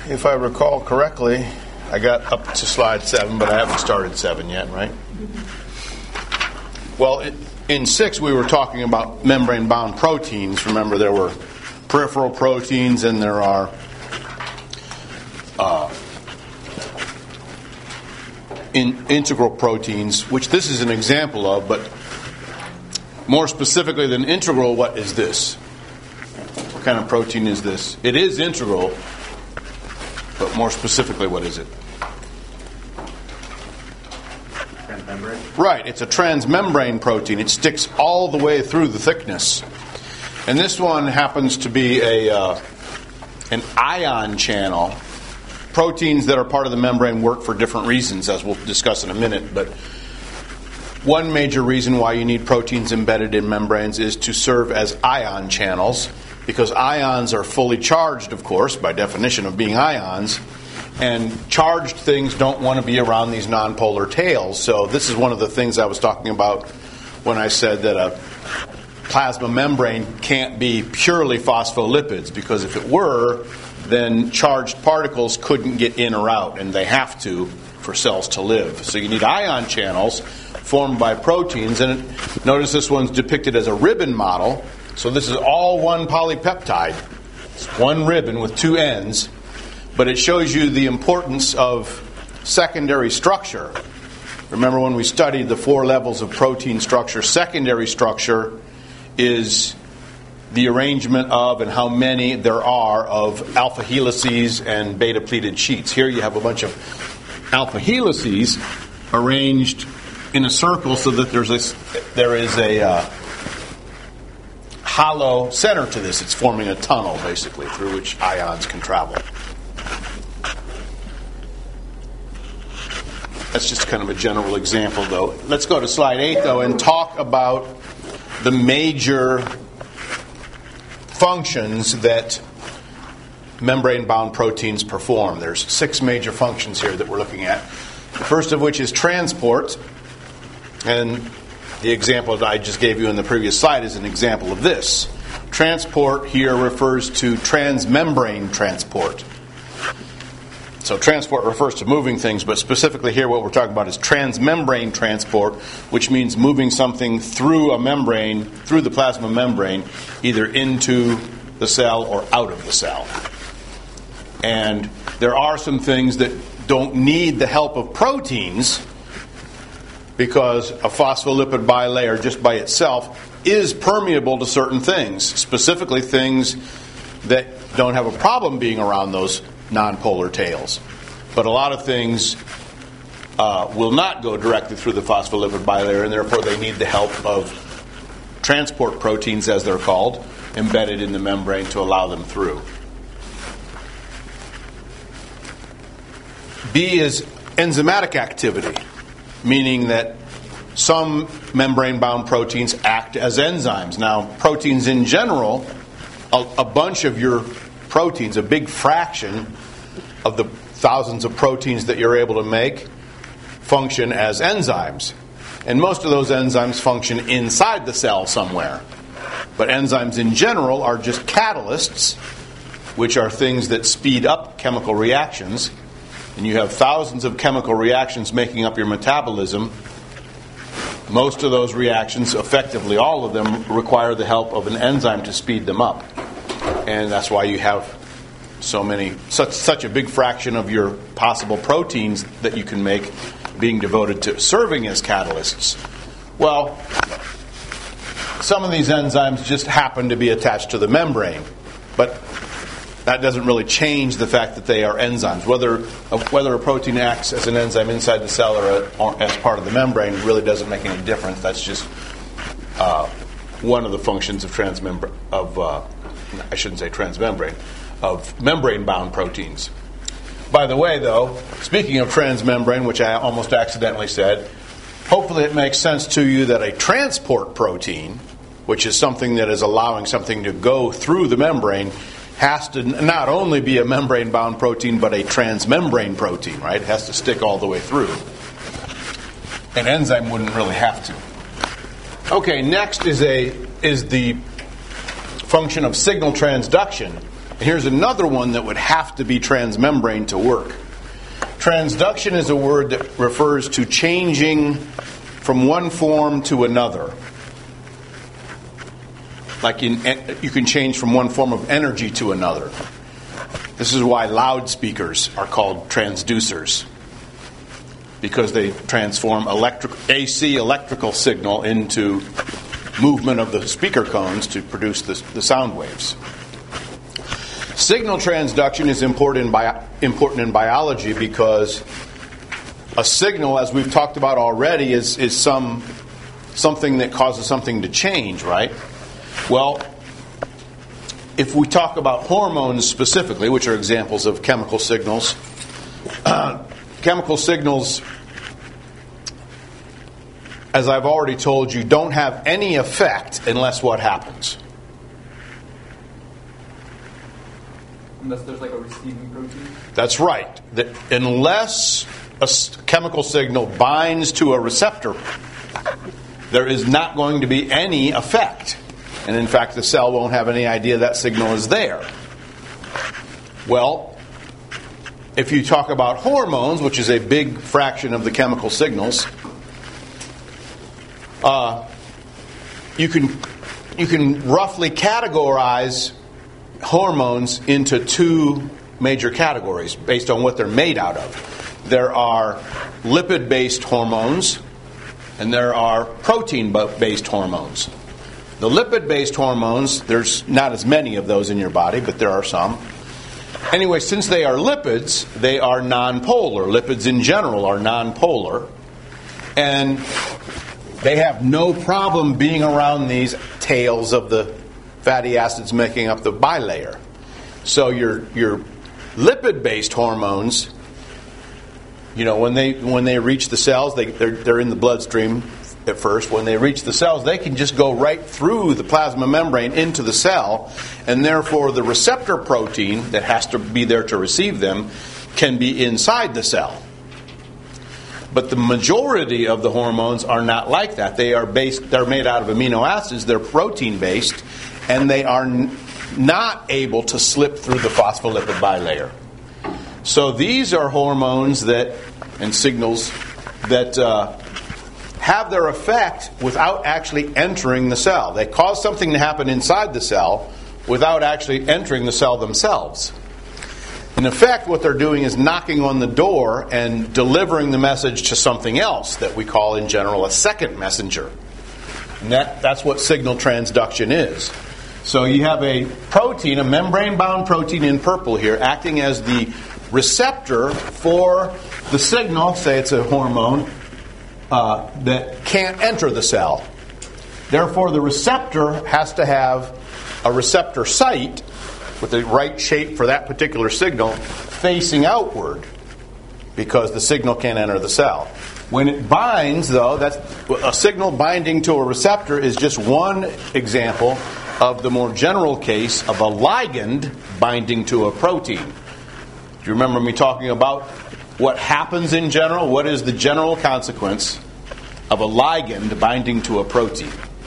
if I recall correctly, I got up to slide 7, but I haven't started 7 yet, right? Well, in 6 we were talking about membrane-bound proteins. Remember, there were peripheral proteins and there are integral proteins, which this is an example of, but more specifically than integral, what is this? What kind of protein is this? It is integral, but more specifically, what is it? Transmembrane? Right, it's a transmembrane protein. It sticks all the way through the thickness. And this one happens to be an ion channel. Proteins that are part of the membrane work for different reasons, as we'll discuss in a minute. But one major reason why you need proteins embedded in membranes is to serve as ion channels, because ions are fully charged, of course, by definition of being ions, and charged things don't want to be around these nonpolar tails. So this is one of the things I was talking about when I said that a plasma membrane can't be purely phospholipids, because if it were, then charged particles couldn't get in or out, and they have to for cells to live. So you need ion channels formed by proteins, and notice this one's depicted as a ribbon model. So this is all one polypeptide. It's one ribbon with two ends, but it shows you the importance of secondary structure. Remember when we studied the 4 levels of protein structure, secondary structure is the arrangement of and how many there are of alpha helices and beta pleated sheets. Here you have a bunch of alpha helices arranged in a circle so that there is a hollow center to this. It's forming a tunnel, basically, through which ions can travel. That's just kind of a general example, though. Let's go to slide 8, though, and talk about the major functions that membrane-bound proteins perform. There's 6 major functions here that we're looking at. The first of which is transport, and the example that I just gave you in the previous slide is an example of this. Transport here refers to transmembrane transport. So transport refers to moving things, but specifically here what we're talking about is transmembrane transport, which means moving something through a membrane, through the plasma membrane, either into the cell or out of the cell. And there are some things that don't need the help of proteins, because a phospholipid bilayer just by itself is permeable to certain things, specifically things that don't have a problem being around those nonpolar tails. But a lot of things will not go directly through the phospholipid bilayer, and therefore they need the help of transport proteins, as they're called, embedded in the membrane to allow them through. B is enzymatic activity, meaning that some membrane-bound proteins act as enzymes. Now, proteins in general, a bunch of your proteins, a big fraction of the thousands of proteins that you're able to make, function as enzymes. And most of those enzymes function inside the cell somewhere. But enzymes in general are just catalysts, which are things that speed up chemical reactions. And you have thousands of chemical reactions making up your metabolism. Most of those reactions, effectively all of them, require the help of an enzyme to speed them up. And that's why you have such a big fraction of your possible proteins that you can make being devoted to serving as catalysts. Well, some of these enzymes just happen to be attached to the membrane, but that doesn't really change the fact that they are enzymes. Whether a protein acts as an enzyme inside the cell or as part of the membrane really doesn't make any difference. That's just one of the functions of of membrane-bound proteins. By the way, though, speaking of transmembrane, which I almost accidentally said, hopefully it makes sense to you that a transport protein, which is something that is allowing something to go through the membrane, has to not only be a membrane-bound protein, but a transmembrane protein, right? It has to stick all the way through. An enzyme wouldn't really have to. Okay, next is the function of signal transduction. And here's another one that would have to be transmembrane to work. Transduction is a word that refers to changing from one form to another. Like you can change from one form of energy to another. This is why loudspeakers are called transducers, because they transform AC electrical signal into movement of the speaker cones to produce the sound waves. Signal transduction is important in biology because a signal, as we've talked about already, is something that causes something to change, right? Well, if we talk about hormones specifically, which are examples of chemical signals, chemical signals, as I've already told you, don't have any effect unless what happens? Unless there's like a receiving protein? That's right. Unless a chemical signal binds to a receptor, there is not going to be any effect. And in fact, the cell won't have any idea that signal is there. Well, if you talk about hormones, which is a big fraction of the chemical signals, you can roughly categorize hormones into two major categories based on what they're made out of. There are lipid-based hormones, and there are protein-based hormones. The lipid-based hormones, there's not as many of those in your body, but there are some. Anyway, since they are lipids, they are nonpolar. Lipids in general are nonpolar. And they have no problem being around these tails of the fatty acids making up the bilayer. So your lipid-based hormones, when they reach the cells, they're in the bloodstream at first. When they reach the cells, they can just go right through the plasma membrane into the cell, and therefore the receptor protein that has to be there to receive them can be inside the cell. But the majority of the hormones are not like that. They're made out of amino acids, they're protein based, and they are not able to slip through the phospholipid bilayer. So these are hormones and signals that have their effect without actually entering the cell. They cause something to happen inside the cell without actually entering the cell themselves. In effect, what they're doing is knocking on the door and delivering the message to something else that we call in general a second messenger. And that's what signal transduction is. So you have a protein, a membrane-bound protein in purple here, acting as the receptor for the signal, say it's a hormone, that can't enter the cell. Therefore, the receptor has to have a receptor site with the right shape for that particular signal facing outward, because the signal can't enter the cell. When it binds, though, that's a signal binding to a receptor is just one example of the more general case of a ligand binding to a protein. Do you remember me talking about what happens in general? What is the general consequence of a ligand binding to a protein?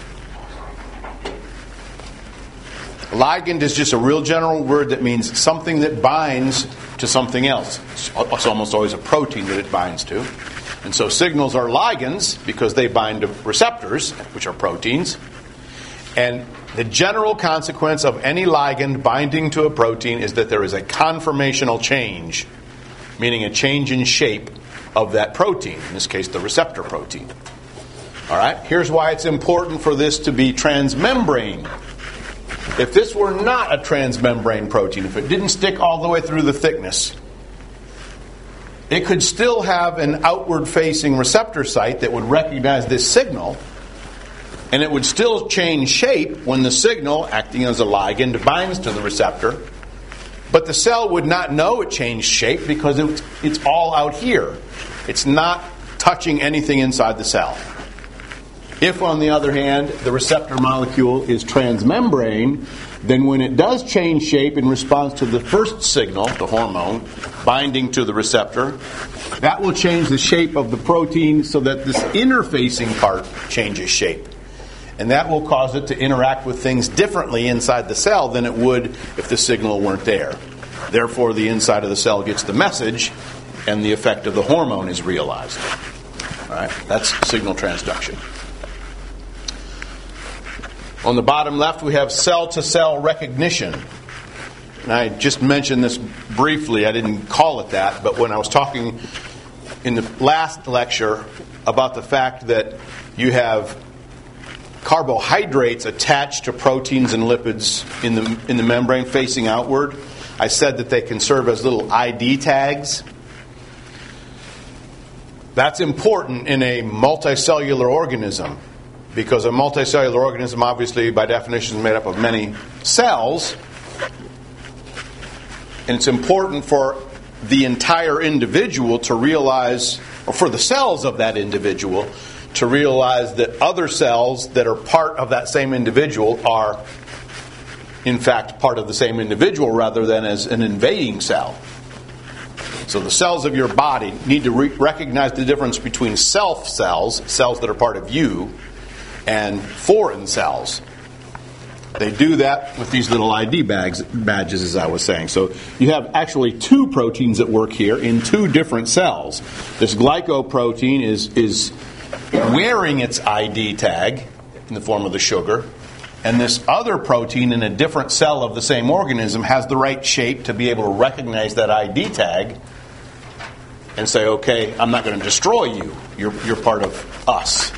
Ligand is just a real general word that means something that binds to something else. It's almost always a protein that it binds to. And so signals are ligands because they bind to receptors, which are proteins. And the general consequence of any ligand binding to a protein is that there is a conformational change, meaning a change in shape of that protein, in this case the receptor protein. All right, here's why it's important for this to be transmembrane. If this were not a transmembrane protein, if it didn't stick all the way through the thickness, it could still have an outward-facing receptor site that would recognize this signal, and it would still change shape when the signal, acting as a ligand, binds to the receptor. But the cell would not know it changed shape because it's all out here. It's not touching anything inside the cell. If, on the other hand, the receptor molecule is transmembrane, then when it does change shape in response to the first signal, the hormone, binding to the receptor, that will change the shape of the protein so that this interfacing part changes shape. And that will cause it to interact with things differently inside the cell than it would if the signal weren't there. Therefore, the inside of the cell gets the message, and the effect of the hormone is realized. All right, that's signal transduction. On the bottom left, we have cell-to-cell recognition. And I just mentioned this briefly. I didn't call it that, but when I was talking in the last lecture about the fact that you have carbohydrates attached to proteins and lipids in the membrane facing outward, I said that they can serve as little ID tags. That's important in a multicellular organism, because a multicellular organism, obviously, by definition, is made up of many cells. And it's important for the entire individual to realize, or for the cells of that individual, to realize that other cells that are part of that same individual are, in fact, part of the same individual rather than as an invading cell. So the cells of your body need to recognize the difference between self cells, cells that are part of you, and foreign cells. They do that with these little ID badges, as I was saying. So you have actually two proteins at work here in two different cells. This glycoprotein is wearing its ID tag in the form of the sugar, and this other protein in a different cell of the same organism has the right shape to be able to recognize that ID tag and say, okay, I'm not going to destroy you. You're part of us.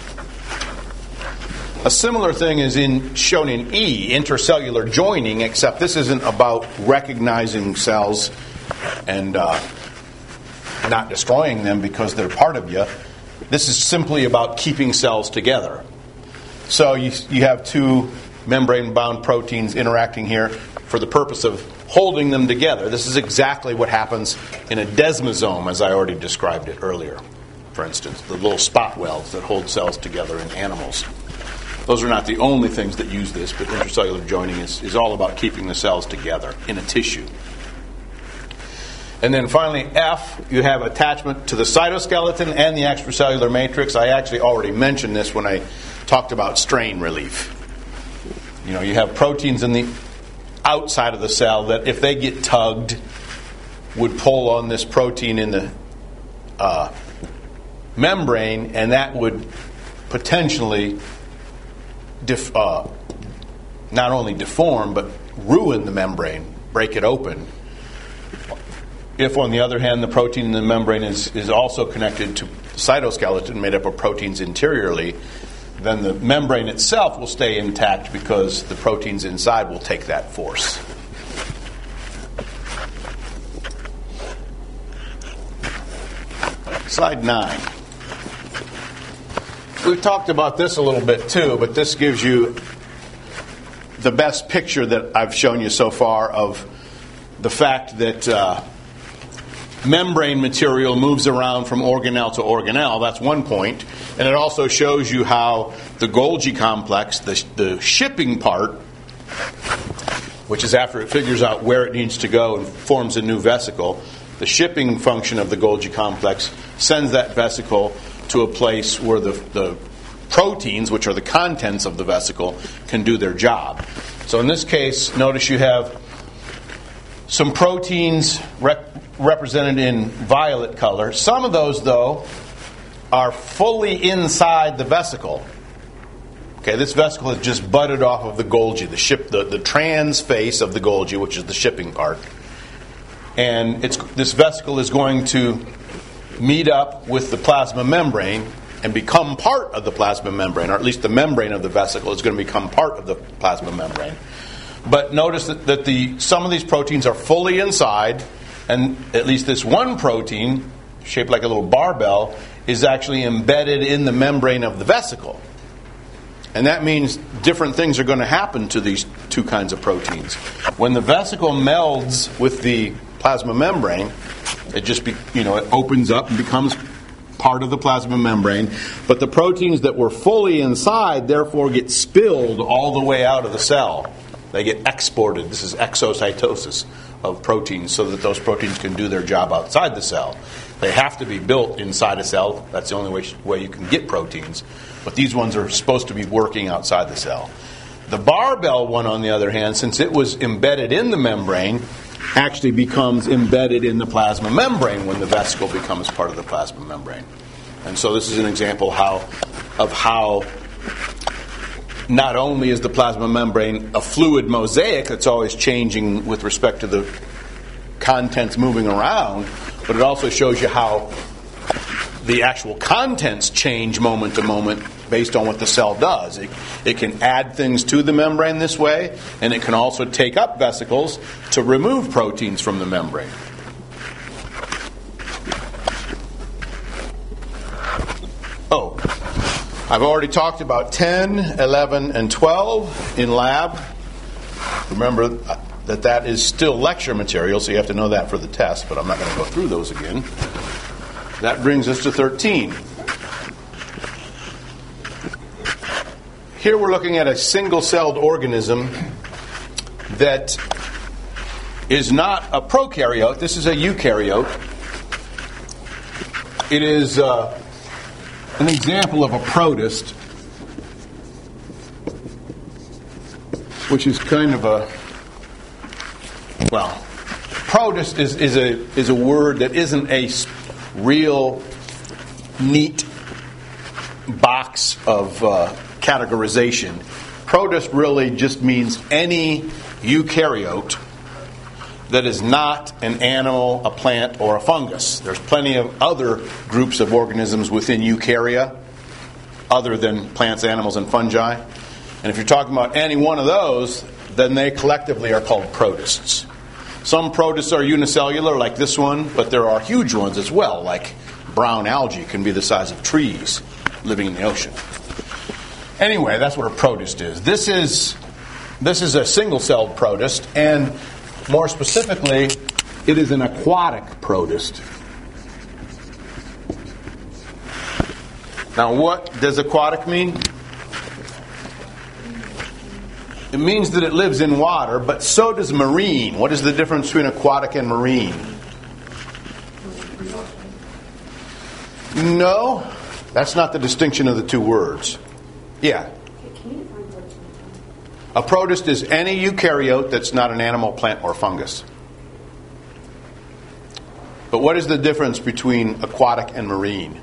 A similar thing is shown in E, intercellular joining, except this isn't about recognizing cells and not destroying them because they're part of you. This is simply about keeping cells together. So you have two membrane-bound proteins interacting here for the purpose of holding them together. This is exactly what happens in a desmosome, as I already described it earlier. For instance, the little spot wells that hold cells together in animals. Those are not the only things that use this, but intercellular joining is all about keeping the cells together in a tissue. And then finally, F, you have attachment to the cytoskeleton and the extracellular matrix. I actually already mentioned this when I talked about strain relief. You know, you have proteins in the outside of the cell that, if they get tugged, would pull on this protein in the membrane, and that would potentially not only deform, but ruin the membrane, break it open. If, on the other hand, the protein in the membrane is also connected to the cytoskeleton made up of proteins interiorly, then the membrane itself will stay intact because the proteins inside will take that force. Slide 9. We've talked about this a little bit too, but this gives you the best picture that I've shown you so far of the fact that membrane material moves around from organelle to organelle. That's one point. And it also shows you how the Golgi complex, the shipping part, which is after it figures out where it needs to go and forms a new vesicle, the shipping function of the Golgi complex sends that vesicle to a place where the proteins, which are the contents of the vesicle, can do their job. So in this case, notice you have some proteins represented in violet color. Some of those, though, are fully inside the vesicle. Okay, this vesicle is just budded off of the Golgi, the trans face of the Golgi, which is the shipping part. And this vesicle is going to meet up with the plasma membrane and become part of the plasma membrane, or at least the membrane of the vesicle is going to become part of the plasma membrane. But notice that some of these proteins are fully inside, and at least this one protein, shaped like a little barbell, is actually embedded in the membrane of the vesicle. And that means different things are going to happen to these two kinds of proteins. When the vesicle melds with the plasma membrane, it opens up and becomes part of the plasma membrane. But the proteins that were fully inside, therefore, get spilled all the way out of the cell. They get exported. This is exocytosis, of proteins so that those proteins can do their job outside the cell. They have to be built inside a cell. That's the only way you can get proteins. But these ones are supposed to be working outside the cell. The barbell one, on the other hand, since it was embedded in the membrane, actually becomes embedded in the plasma membrane when the vesicle becomes part of the plasma membrane. And so this is an example of how not only is the plasma membrane a fluid mosaic that's always changing with respect to the contents moving around, but it also shows you how the actual contents change moment to moment based on what the cell does. It can add things to the membrane this way, and it can also take up vesicles to remove proteins from the membrane. Oh, I've already talked about 10, 11, and 12 in lab. Remember that is still lecture material, so you have to know that for the test, but I'm not going to go through those again. That brings us to 13. Here we're looking at a single-celled organism that is not a prokaryote. This is a eukaryote. It is an example of a protist, which is kind of a, well, protist is a word that isn't a real neat box of categorization. Protist really just means any eukaryote that is not an animal, a plant, or a fungus. There's plenty of other groups of organisms within eukarya other than plants, animals, and fungi. And if you're talking about any one of those, then they collectively are called protists. Some protists are unicellular, like this one, but there are huge ones as well, like brown algae can be the size of trees living in the ocean. Anyway, that's what a protist is. This is a single-celled protist, and more specifically, it is an aquatic protist. Now, what does aquatic mean? It means that it lives in water, but so does marine. What is the difference between aquatic and marine? No, that's not the distinction of the two words. Yeah. A protist is any eukaryote that's not an animal, plant, or fungus. But what is the difference between aquatic and marine?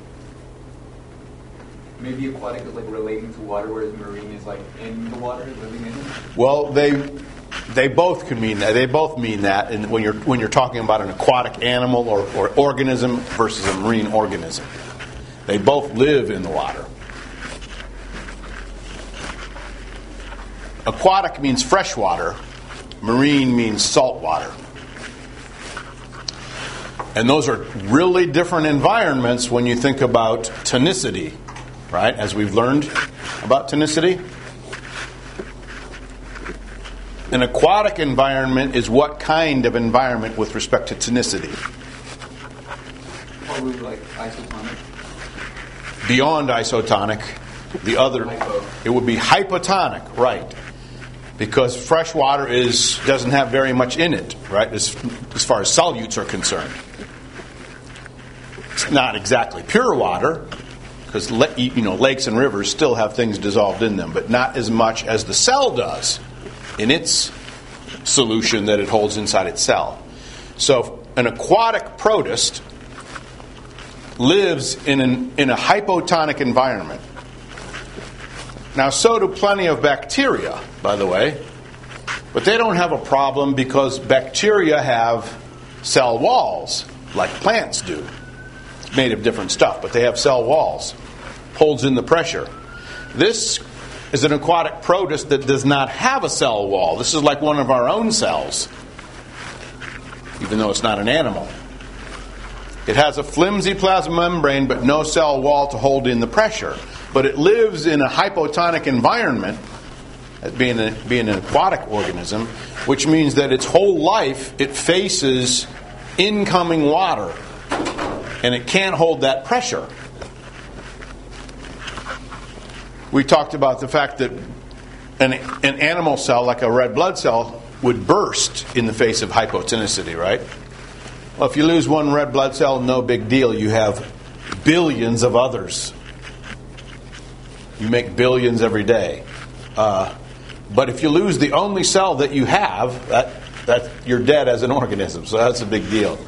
Maybe aquatic is like relating to water, whereas marine is like in the water, living in it. Well, they both can mean that. They both mean that. And when you're talking about an aquatic animal or organism versus a marine organism, they both live in the water. Aquatic means freshwater. Marine means saltwater. And those are really different environments when you think about tonicity, right? As we've learned about tonicity. An aquatic environment is what kind of environment with respect to tonicity? Probably like isotonic. Beyond isotonic, the other, it would be hypotonic, right? Because fresh water doesn't have very much in it, right? As far as solutes are concerned. It's not exactly pure water, because lakes and rivers still have things dissolved in them, but not as much as the cell does in its solution that it holds inside its cell. So an aquatic protist lives in a hypotonic environment. Now, so do plenty of bacteria, by the way, but they don't have a problem because bacteria have cell walls, like plants do, made of different stuff, but they have cell walls, holds in the pressure. This is an aquatic protist that does not have a cell wall. This is like one of our own cells, even though it's not an animal. It has a flimsy plasma membrane, but no cell wall to hold in the pressure. But it lives in a hypotonic environment, being an aquatic organism, which means that its whole life it faces incoming water, and it can't hold that pressure. We talked about the fact that an animal cell, like a red blood cell, would burst in the face of hypotonicity, right? Well, if you lose one red blood cell, no big deal. You have billions of others. You make billions every day. But if you lose the only cell that you have, that you're dead as an organism. So that's a big deal.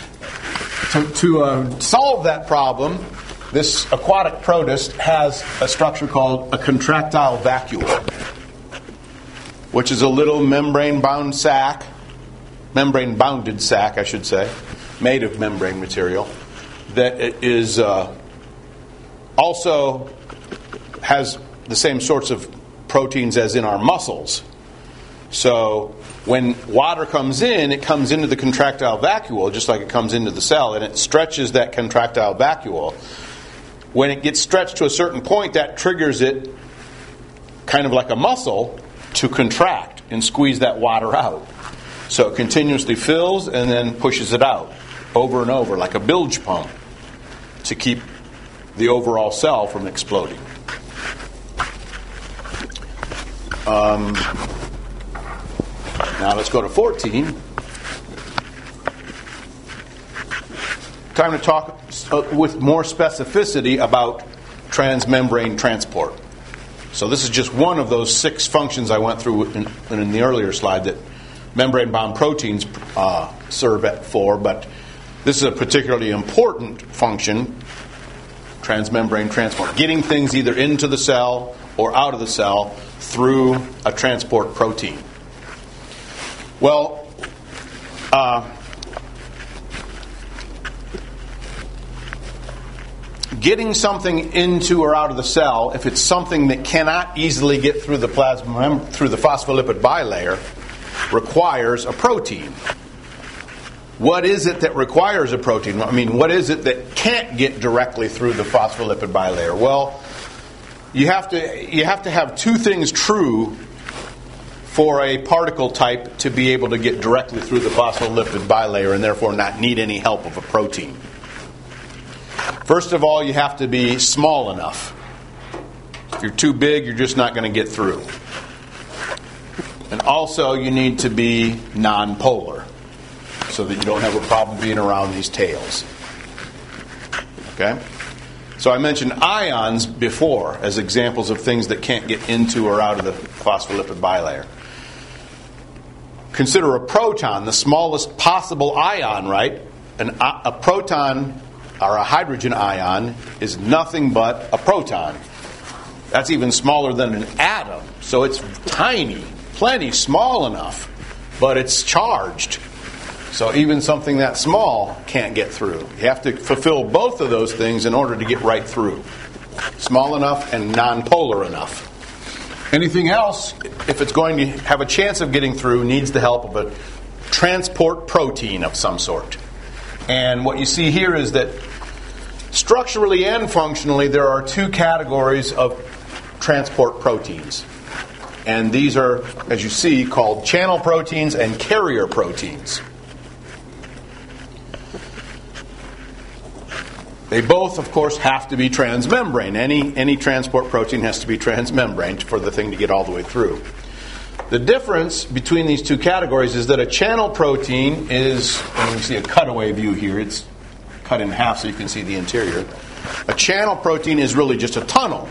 To solve that problem, this aquatic protist has a structure called a contractile vacuole, which is a little membrane-bounded sac, I should say, made of membrane material, that is also has the same sorts of proteins as in our muscles. So when water comes in, it comes into the contractile vacuole, just like it comes into the cell, and it stretches that contractile vacuole. When it gets stretched to a certain point, that triggers it, kind of like a muscle, to contract and squeeze that water out. So it continuously fills and then pushes it out over and over, like a bilge pump, to keep the overall cell from exploding. Now let's go to 14. Time to talk with more specificity about transmembrane transport. So this is just one of those 6 functions I went through in the earlier slide that membrane-bound proteins serve for, but this is a particularly important function, transmembrane transport, getting things either into the cell or out of the cell through a transport protein. Well, getting something into or out of the cell, if it's something that cannot easily get through the through the phospholipid bilayer, requires a protein. What is it that requires a protein? I mean, what is it that can't get directly through the phospholipid bilayer? Well, you have to have 2 things true for a particle type to be able to get directly through the phospholipid bilayer and therefore not need any help of a protein. First of all, you have to be small enough. If you're too big, you're just not going to get through. And also, you need to be nonpolar so that you don't have a problem being around these tails. Okay? So I mentioned ions before as examples of things that can't get into or out of the phospholipid bilayer. Consider a proton, the smallest possible ion, right? A proton, or a hydrogen ion, is nothing but a proton. That's even smaller than an atom. So it's tiny, plenty small enough, but it's charged. So even something that small can't get through. You have to fulfill both of those things in order to get right through. Small enough and nonpolar enough. Anything else, if it's going to have a chance of getting through, needs the help of a transport protein of some sort. And what you see here is that structurally and functionally, there are 2 categories of transport proteins. And these are, as you see, called channel proteins and carrier proteins. They both, of course, have to be transmembrane. Any transport protein has to be transmembrane for the thing to get all the way through. The difference between these 2 categories is that a channel protein is, and we see a cutaway view here, it's cut in half so you can see the interior. A channel protein is really just a tunnel.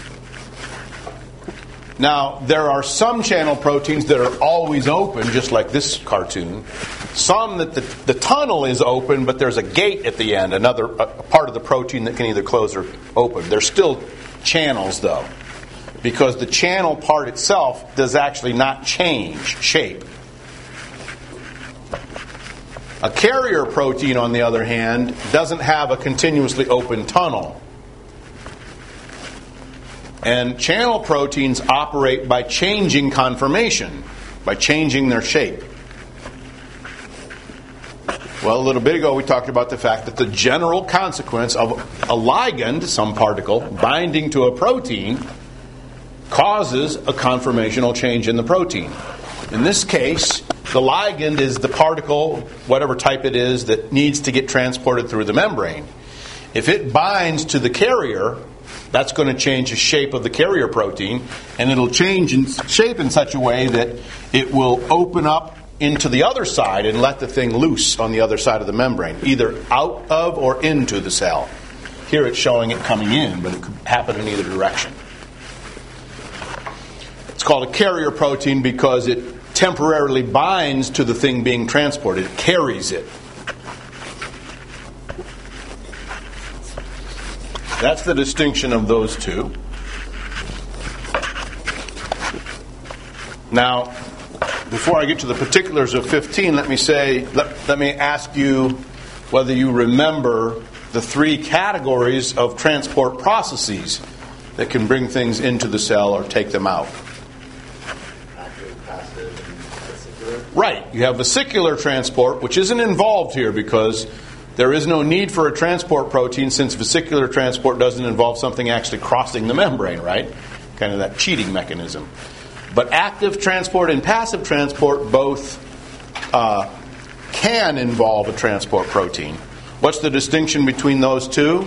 Now, there are some channel proteins that are always open, just like this cartoon. Some that the tunnel is open, but there's a gate at the end, a part of the protein that can either close or open. They're still channels, though, because the channel part itself does actually not change shape. A carrier protein, on the other hand, doesn't have a continuously open tunnel. And channel proteins operate by changing conformation, by changing their shape. Well, a little bit ago we talked about the fact that the general consequence of a ligand, some particle, binding to a protein causes a conformational change in the protein. In this case, the ligand is the particle, whatever type it is, that needs to get transported through the membrane. If it binds to the carrier, That's going to change the shape of the carrier protein, and it'll change in shape in such a way that it will open up into the other side and let the thing loose on the other side of the membrane, either out of or into the cell. Here it's showing it coming in, but it could happen in either direction. It's called a carrier protein because it temporarily binds to the thing being transported. It carries it. That's the distinction of those two. Now, before I get to the particulars of 15, let me ask you whether you remember the three categories of transport processes that can bring things into the cell or take them out. Active, passive, and vesicular. Right. You have vesicular transport, which isn't involved here because there is no need for a transport protein since vesicular transport doesn't involve something actually crossing the membrane, right? Kind of that cheating mechanism. But active transport and passive transport both can involve a transport protein. What's the distinction between those two?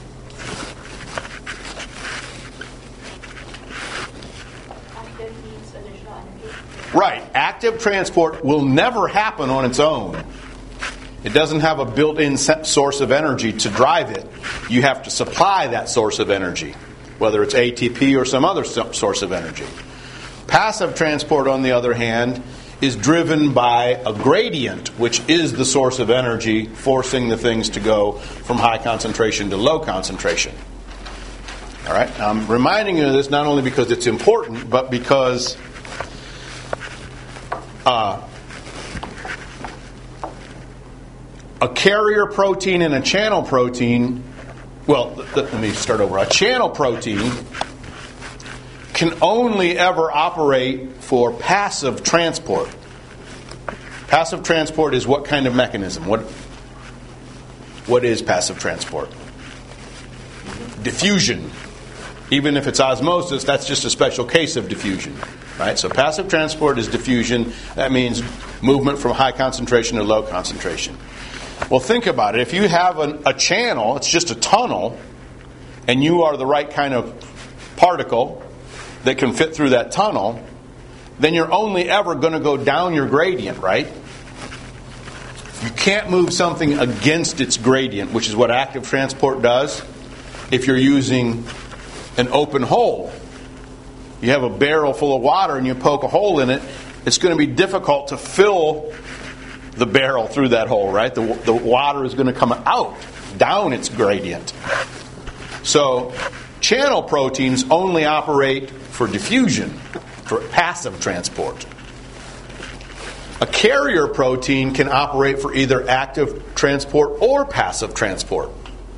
Active needs additional energy. Right. Active transport will never happen on its own. It doesn't have a built-in source of energy to drive it. You have to supply that source of energy, whether it's ATP or some other source of energy. Passive transport, on the other hand, is driven by a gradient, which is the source of energy, forcing the things to go from high concentration to low concentration. All right? Now, I'm reminding you of this not only because it's important, but because a carrier protein and a channel protein, let me start over. A channel protein can only ever operate for passive transport. Passive transport is what kind of mechanism? What is passive transport? Diffusion. Even if it's osmosis, that's just a special case of diffusion. Right? So passive transport is diffusion. That means movement from high concentration to low concentration. Well, think about it. If you have a channel, it's just a tunnel, and you are the right kind of particle that can fit through that tunnel, then you're only ever going to go down your gradient, right? You can't move something against its gradient, which is what active transport does. If you're using an open hole, you have a barrel full of water and you poke a hole in it, it's going to be difficult to fill the barrel through that hole, right? The water is going to come out, down its gradient. So channel proteins only operate for diffusion, for passive transport. A carrier protein can operate for either active transport or passive transport.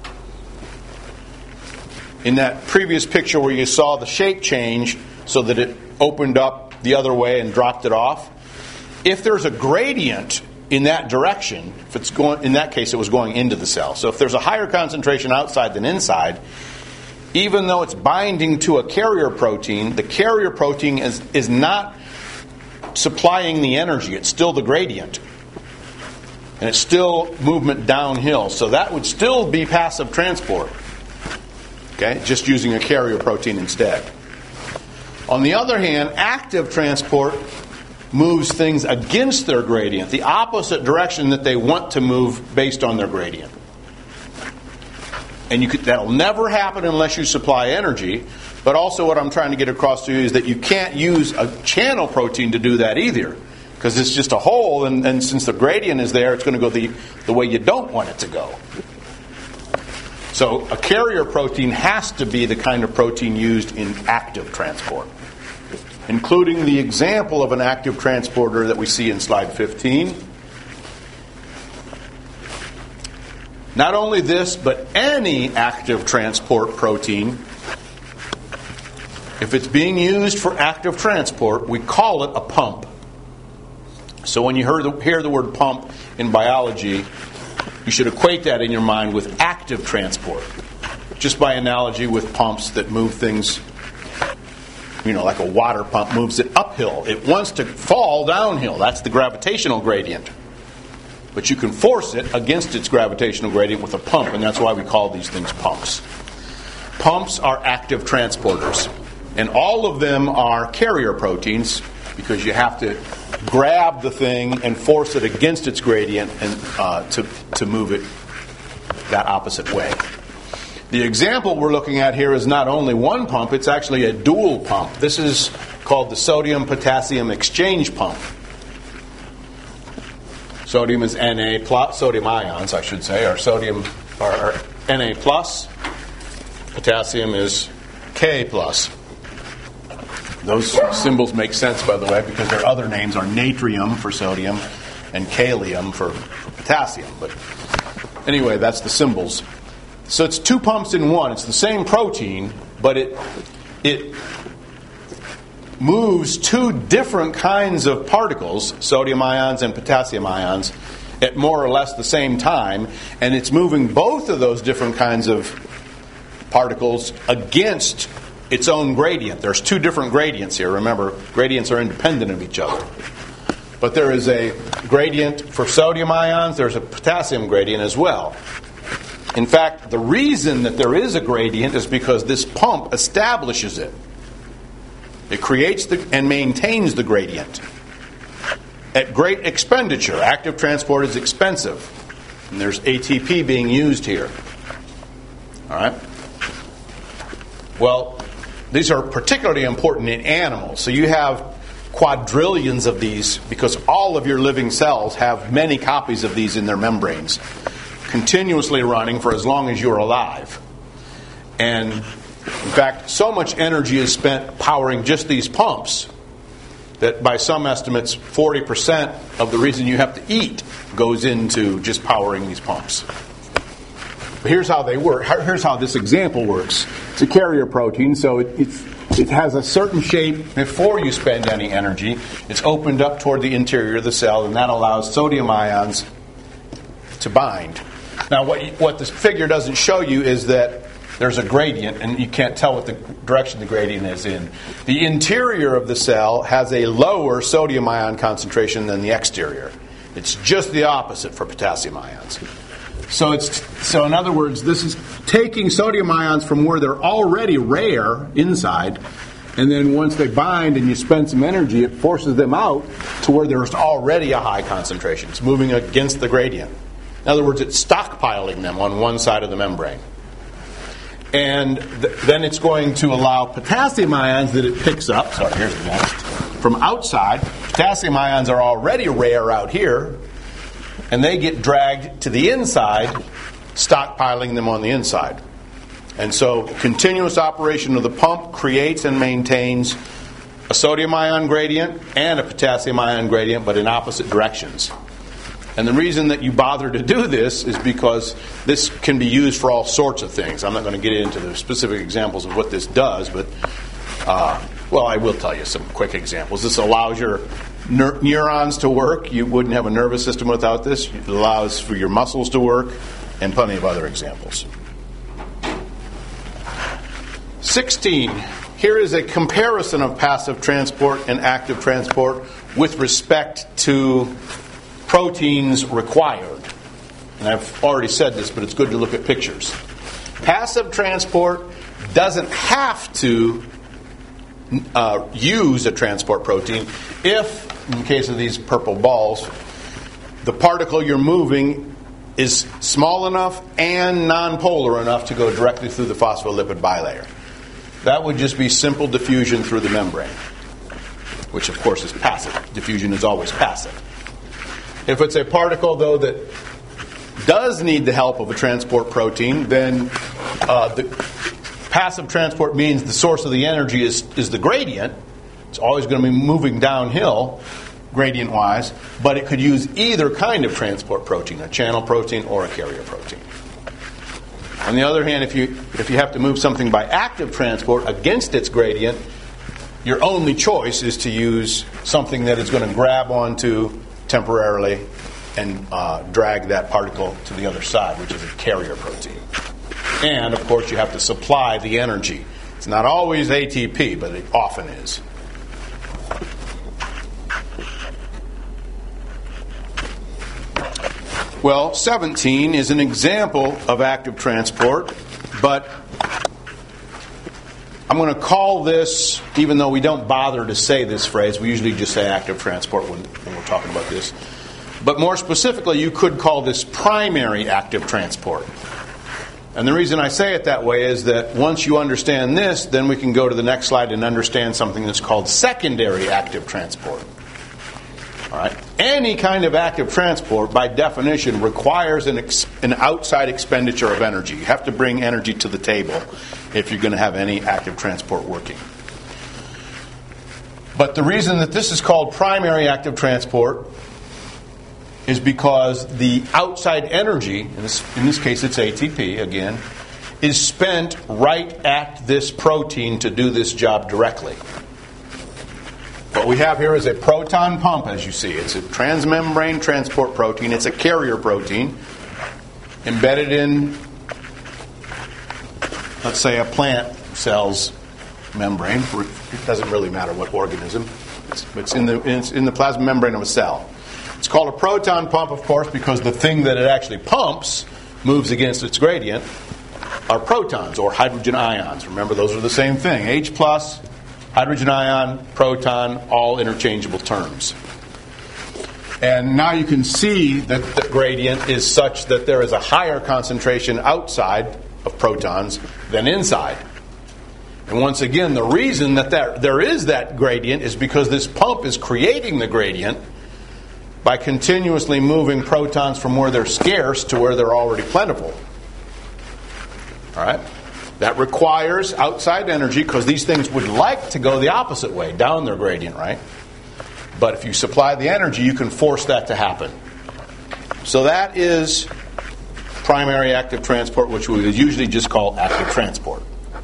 In that previous picture where you saw the shape change so that it opened up the other way and dropped it off, if there's a gradient in that direction, if it's going, in that case it was going into the cell. So if there's a higher concentration outside than inside, even though it's binding to a carrier protein, the carrier protein is not supplying the energy. It's still the gradient. And it's still movement downhill. So that would still be passive transport. Okay? Just using a carrier protein instead. On the other hand, active transport moves things against their gradient, the opposite direction that they want to move based on their gradient. And that'll never happen unless you supply energy. But also what I'm trying to get across to you is that you can't use a channel protein to do that either. Because it's just a hole, and since the gradient is there, it's going to go the way you don't want it to go. So a carrier protein has to be the kind of protein used in active transport. Including the example of an active transporter that we see in slide 15. Not only this, but any active transport protein, if it's being used for active transport, we call it a pump. So when you hear the word pump in biology, you should equate that in your mind with active transport. Just by analogy with pumps that move things, like a water pump moves it uphill. It wants to fall downhill. That's the gravitational gradient. But you can force it against its gravitational gradient with a pump, and that's why we call these things pumps. pumps are active transporters. And all of them are carrier proteins because you have to grab the thing and force it against its gradient and to move it that opposite way. The example we're looking at here is not only one pump, it's actually a dual pump. This is called the sodium-potassium exchange pump. Sodium is Na plus, sodium ions, I should say, or sodium are Na plus. Potassium is K plus. Those symbols make sense, by the way, because their other names are natrium for sodium and kalium for potassium. But anyway, that's the symbols. So it's two pumps in one. It's the same protein, but it moves two different kinds of particles, sodium ions and potassium ions, at more or less the same time, and it's moving both of those different kinds of particles against its own gradient. There's two different gradients here. Remember, gradients are independent of each other. But there is a gradient for sodium ions, there's a potassium gradient as well. In fact, the reason that there is a gradient is because this pump establishes it. It creates and maintains the gradient. At great expenditure, active transport is expensive. And there's ATP being used here. All right? Well, these are particularly important in animals. So you have quadrillions of these because all of your living cells have many copies of these in their membranes, continuously running for as long as you're alive. And in fact, so much energy is spent powering just these pumps that by some estimates, 40% of the reason you have to eat goes into just powering these pumps. But here's how they work. Here's how this example works. It's a carrier protein, so it has a certain shape before you spend any energy. It's opened up toward the interior of the cell, and that allows sodium ions to bind. Now, what this figure doesn't show you is that there's a gradient, and you can't tell what the direction the gradient is in. The interior of the cell has a lower sodium ion concentration than the exterior. It's just the opposite for potassium ions. So in other words, this is taking sodium ions from where they're already rare inside, and then once they bind and you spend some energy, it forces them out to where there's already a high concentration. It's moving against the gradient. In other words, it's stockpiling them on one side of the membrane. And then it's going to allow potassium ions that it picks up. Sorry, here's the next. From outside, potassium ions are already rare out here, and they get dragged to the inside, stockpiling them on the inside. And so continuous operation of the pump creates and maintains a sodium ion gradient and a potassium ion gradient, but in opposite directions. And the reason that you bother to do this is because this can be used for all sorts of things. I'm not going to get into the specific examples of what this does, but, I will tell you some quick examples. This allows your neurons to work. You wouldn't have a nervous system without this. It allows for your muscles to work, and plenty of other examples. 16. Here is a comparison of passive transport and active transport with respect to proteins required. And I've already said this, but it's good to look at pictures. Passive transport doesn't have to use a transport protein if, in the case of these purple balls, the particle you're moving is small enough and nonpolar enough to go directly through the phospholipid bilayer. That would just be simple diffusion through the membrane, which of course is passive. Diffusion is always passive. If it's a particle, though, that does need the help of a transport protein, then the passive transport means the source of the energy is the gradient. It's always going to be moving downhill, gradient-wise, but it could use either kind of transport protein, a channel protein or a carrier protein. On the other hand, if you have to move something by active transport against its gradient, your only choice is to use something that is going to grab onto temporarily and drag that particle to the other side, which is a carrier protein. And, of course, you have to supply the energy. It's not always ATP, but it often is. Well, 17 is an example of active transport, but I'm going to call this, even though we don't bother to say this phrase, we usually just say active transport when we're talking about this. But more specifically, you could call this primary active transport. And the reason I say it that way is that once you understand this, then we can go to the next slide and understand something that's called secondary active transport. All right. Any kind of active transport, by definition, requires an outside expenditure of energy. You have to bring energy to the table if you're going to have any active transport working. But the reason that this is called primary active transport is because the outside energy, in this case it's ATP again, is spent right at this protein to do this job directly. What we have here is a proton pump, as you see. It's a transmembrane transport protein. It's a carrier protein embedded in, let's say, a plant cell's membrane. It doesn't really matter what organism. It's in the plasma membrane of a cell. It's called a proton pump, of course, because the thing that it actually pumps moves against its gradient are protons or hydrogen ions. Remember, those are the same thing. H+, hydrogen ion, proton, all interchangeable terms. And now you can see that the gradient is such that there is a higher concentration outside of protons than inside. And once again, the reason that there is that gradient is because this pump is creating the gradient by continuously moving protons from where they're scarce to where they're already plentiful. All right? That requires outside energy because these things would like to go the opposite way, down their gradient, right? But if you supply the energy, you can force that to happen. So that is primary active transport, which we would usually just call active transport.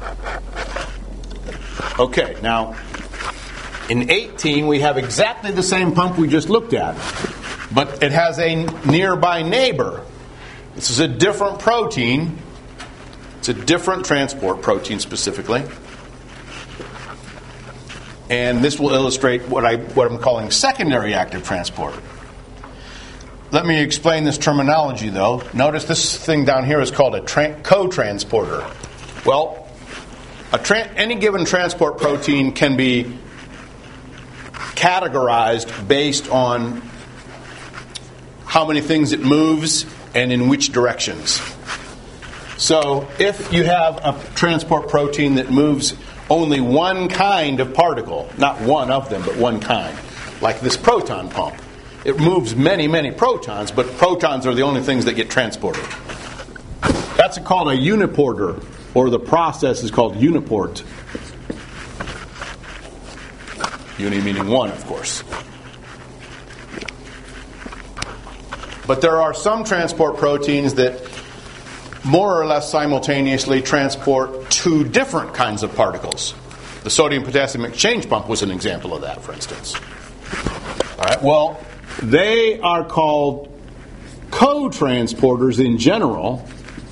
Okay, now, in 18, we have exactly the same pump we just looked at, but it has a nearby neighbor. This is a different protein. It's a different transport protein specifically. And this will illustrate what I'm calling secondary active transport. Let me explain this terminology, though. Notice this thing down here is called a co-transporter. Well, any given transport protein can be categorized based on how many things it moves and in which directions. So if you have a transport protein that moves only one kind of particle, not one of them, but one kind, like this proton pump, it moves many, many protons, but protons are the only things that get transported. That's called a uniporter, or the process is called uniport. Uni meaning one, of course. But there are some transport proteins that more or less simultaneously transport two different kinds of particles. The sodium-potassium exchange pump was an example of that, for instance. All right. Well, they are called co-transporters in general,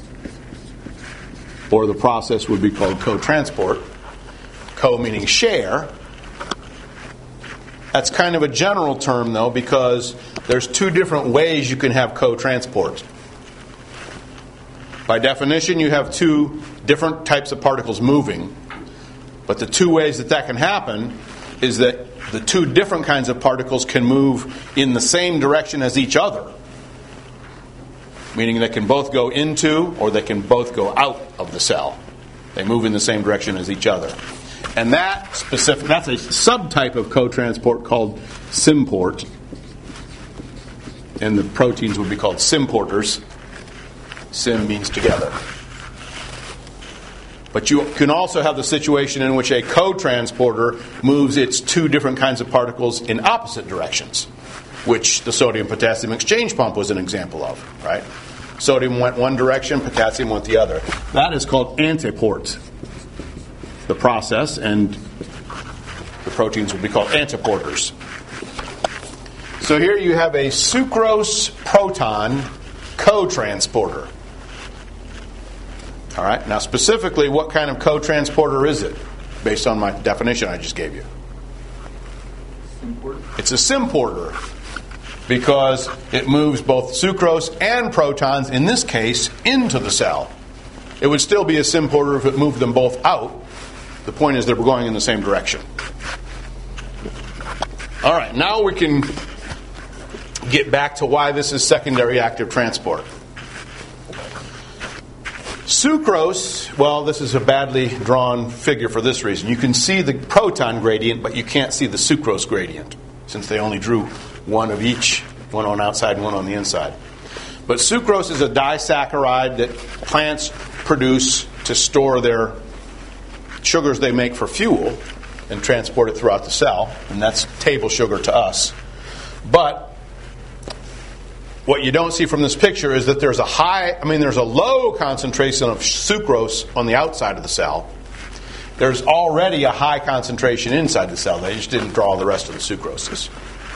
or the process would be called co-transport. Co meaning share. That's kind of a general term, though, because there's two different ways you can have co-transport. By definition, you have two different types of particles moving. But the two ways that can happen is that the two different kinds of particles can move in the same direction as each other. Meaning they can both go into or they can both go out of the cell. They move in the same direction as each other. And that's a subtype of co-transport called symport. And the proteins would be called symporters. Sym means together. But you can also have the situation in which a co-transporter moves its two different kinds of particles in opposite directions, which the sodium-potassium exchange pump was an example of, right? Sodium went one direction, potassium went the other. That is called antiport, the process, and the proteins would be called antiporters. So here you have a sucrose proton co-transporter. All right. Now, specifically, what kind of co-transporter is it, based on my definition I just gave you? Symporter. It's a symporter because it moves both sucrose and protons, in this case, into the cell. It would still be a symporter if it moved them both out, The point is they're going in the same direction. All right, now we can get back to why this is secondary active transport. Sucrose, well, this is a badly drawn figure for this reason. You can see the proton gradient, but you can't see the sucrose gradient, since they only drew one of each, one on outside and one on the inside. But sucrose is a disaccharide that plants produce to store their sugars they make for fuel and transport it throughout the cell, and that's table sugar to us. But what you don't see from this picture is that there's a low concentration of sucrose on the outside of the cell. There's already a high concentration inside the cell. They just didn't draw the rest of the sucroses.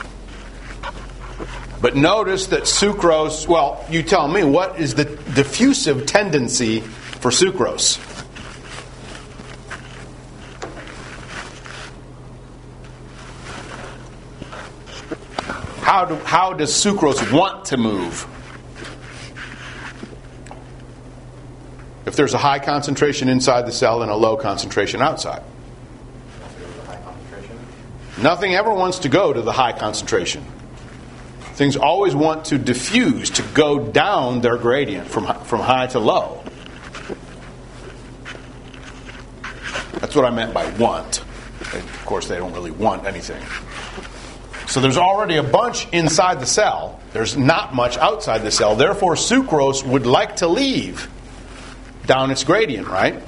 But notice that sucrose, well, you tell me, what is the diffusive tendency for sucrose? How does sucrose want to move? If there's a high concentration inside the cell and a low concentration outside. Nothing ever wants to go to the high concentration. Things always want to diffuse, to go down their gradient from high to low. That's what I meant by want. Of course, they don't really want anything. So there's already a bunch inside the cell. There's not much outside the cell. Therefore, sucrose would like to leave down its gradient, right?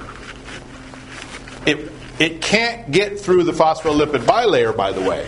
It can't get through the phospholipid bilayer, by the way.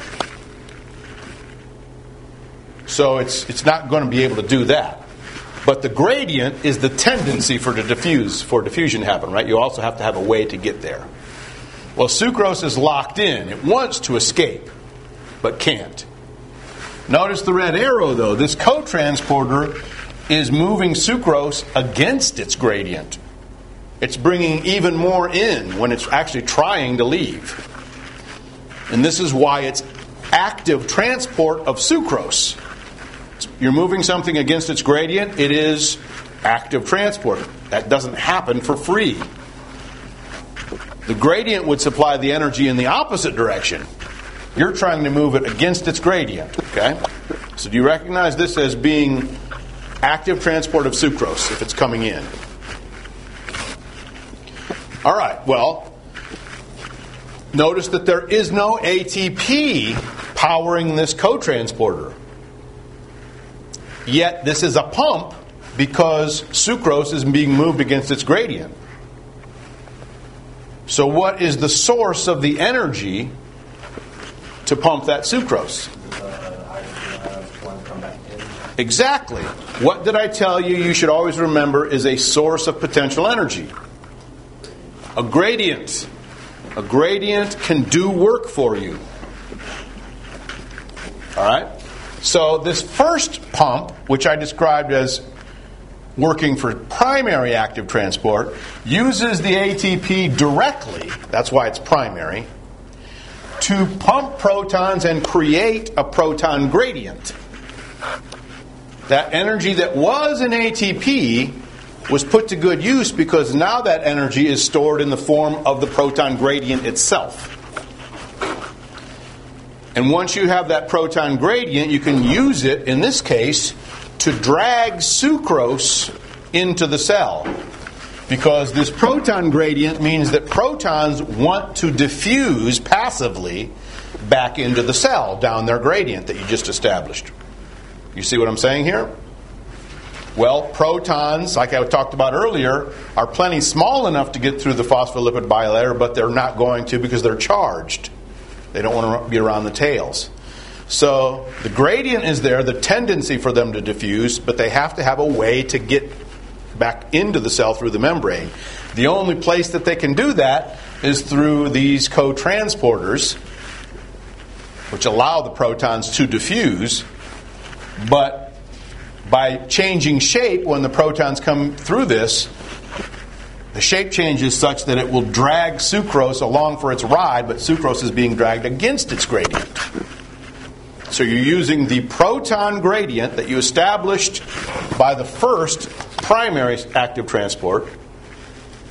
So it's not going to be able to do that. But the gradient is the tendency for diffusion to happen, right? You also have to have a way to get there. Well, sucrose is locked in. It wants to escape, but can't. Notice the red arrow, though. This cotransporter is moving sucrose against its gradient. It's bringing even more in when it's actually trying to leave. And this is why it's active transport of sucrose. You're moving something against its gradient, it is active transport. That doesn't happen for free. The gradient would supply the energy in the opposite direction. You're trying to move it against its gradient. Okay? So do you recognize this as being active transport of sucrose if it's coming in? All right, well, notice that there is no ATP powering this cotransporter. Yet this is a pump because sucrose is being moved against its gradient. So what is the source of the energy to pump that sucrose? Exactly. What did I tell you? You should always remember is a source of potential energy. A gradient. A gradient can do work for you. All right? So this first pump, which I described as working for primary active transport, uses the ATP directly, that's why it's primary, to pump protons and create a proton gradient. That energy that was in ATP was put to good use because now that energy is stored in the form of the proton gradient itself. And once you have that proton gradient, you can use it, in this case, to drag sucrose into the cell. Because this proton gradient means that protons want to diffuse passively back into the cell down their gradient that you just established. You see what I'm saying here? Well, protons, like I talked about earlier, are plenty small enough to get through the phospholipid bilayer, but they're not going to because they're charged. They don't want to be around the tails. So the gradient is there, the tendency for them to diffuse, but they have to have a way to get back into the cell through the membrane. The only place that they can do that is through these cotransporters, which allow the protons to diffuse, but by changing shape when the protons come through this, the shape changes such that it will drag sucrose along for its ride, but sucrose is being dragged against its gradient. So you're using the proton gradient that you established by the first primary active transport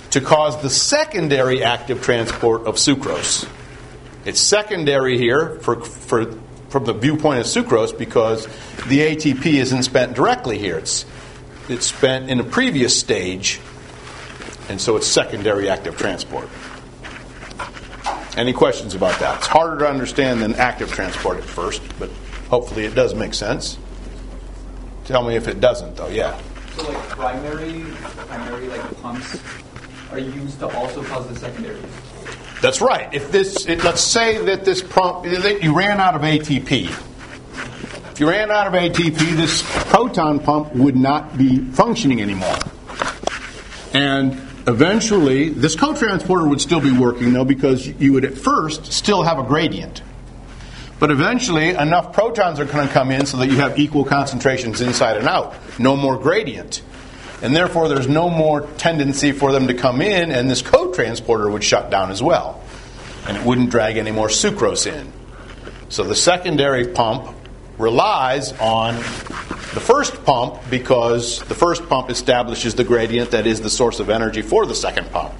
to cause the secondary active transport of sucrose. It's secondary here from the viewpoint of sucrose because the ATP isn't spent directly here. It's spent in a previous stage, and so it's secondary active transport. Any questions about that? It's harder to understand than active transport at first, but hopefully it does make sense. Tell me if it doesn't, though. Yeah. So, like primary like pumps are used to also cause the secondary. That's right. Let's say that this pump, you ran out of ATP. If you ran out of ATP, this proton pump would not be functioning anymore. And eventually, this cotransporter would still be working, though, because you would at first still have a gradient. But eventually, enough protons are going to come in so that you have equal concentrations inside and out. No more gradient. And therefore, there's no more tendency for them to come in, and this cotransporter would shut down as well. And it wouldn't drag any more sucrose in. So the secondary pump relies on the first pump because the first pump establishes the gradient that is the source of energy for the second pump.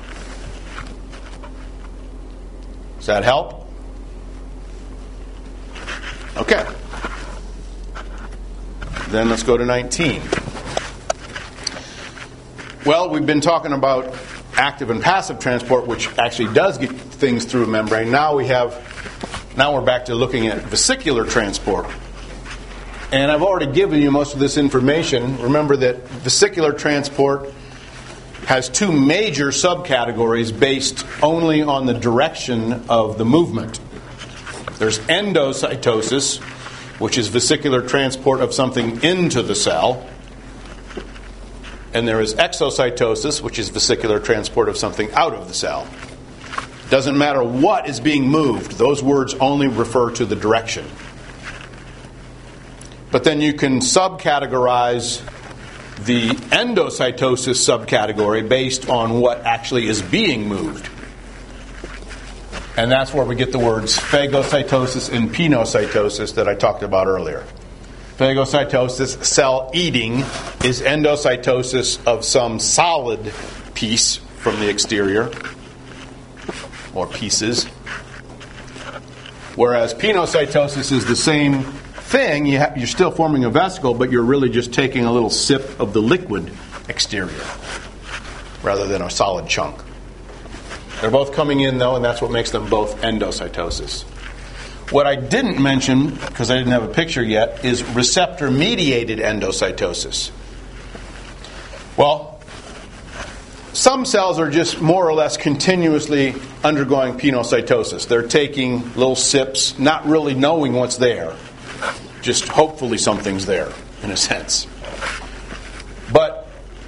Does that help? Okay. Then let's go to 19. Well, we've been talking about active and passive transport, which actually does get things through a membrane. Now we're back to looking at vesicular transport. And I've already given you most of this information. Remember that vesicular transport has two major subcategories based only on the direction of the movement. There's endocytosis, which is vesicular transport of something into the cell. And there is exocytosis, which is vesicular transport of something out of the cell. Doesn't matter what is being moved. Those words only refer to the direction. But then you can subcategorize the endocytosis subcategory based on what actually is being moved. And that's where we get the words phagocytosis and pinocytosis that I talked about earlier. Phagocytosis, cell eating, is endocytosis of some solid piece from the exterior, or pieces. Whereas pinocytosis is the same thing. You're still forming a vesicle, but you're really just taking a little sip of the liquid exterior rather than a solid chunk. They're both coming in, though, and that's what makes them both endocytosis. What I didn't mention, because I didn't have a picture yet, is receptor-mediated endocytosis. Well, some cells are just more or less continuously undergoing pinocytosis. They're taking little sips, not really knowing what's there. Just hopefully something's there, in a sense. But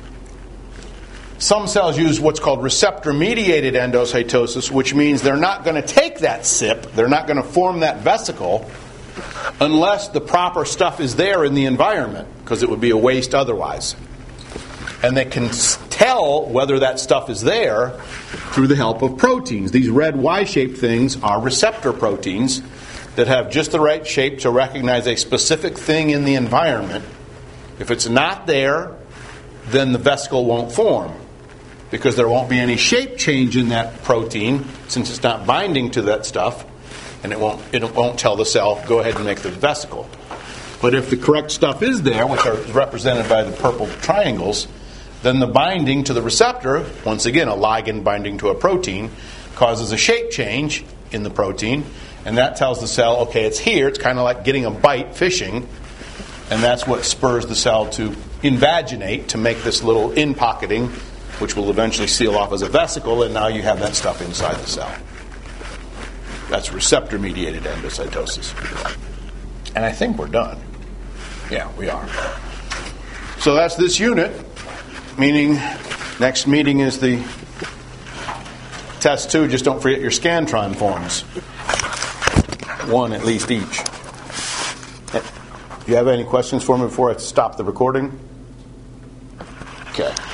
some cells use what's called receptor-mediated endocytosis, which means they're not going to take that sip, they're not going to form that vesicle, unless the proper stuff is there in the environment, because it would be a waste otherwise. And they can tell whether that stuff is there through the help of proteins. These red Y-shaped things are receptor proteins that have just the right shape to recognize a specific thing in the environment. If it's not there, then the vesicle won't form, because there won't be any shape change in that protein since it's not binding to that stuff, and it won't tell the cell, go ahead and make the vesicle. But if the correct stuff is there, which are represented by the purple triangles, then the binding to the receptor, once again a ligand binding to a protein, causes a shape change in the protein, and that tells the cell, okay, it's here. It's kind of like getting a bite fishing, and that's what spurs the cell to invaginate, to make this little in-pocketing, which will eventually seal off as a vesicle, and now you have that stuff inside the cell. That's receptor-mediated endocytosis. And I think we're done. Yeah, we are. So that's this unit, meaning next meeting is the test 2. Just don't forget your Scantron forms. 1 at least each. Do you have any questions for me before I stop the recording? Okay.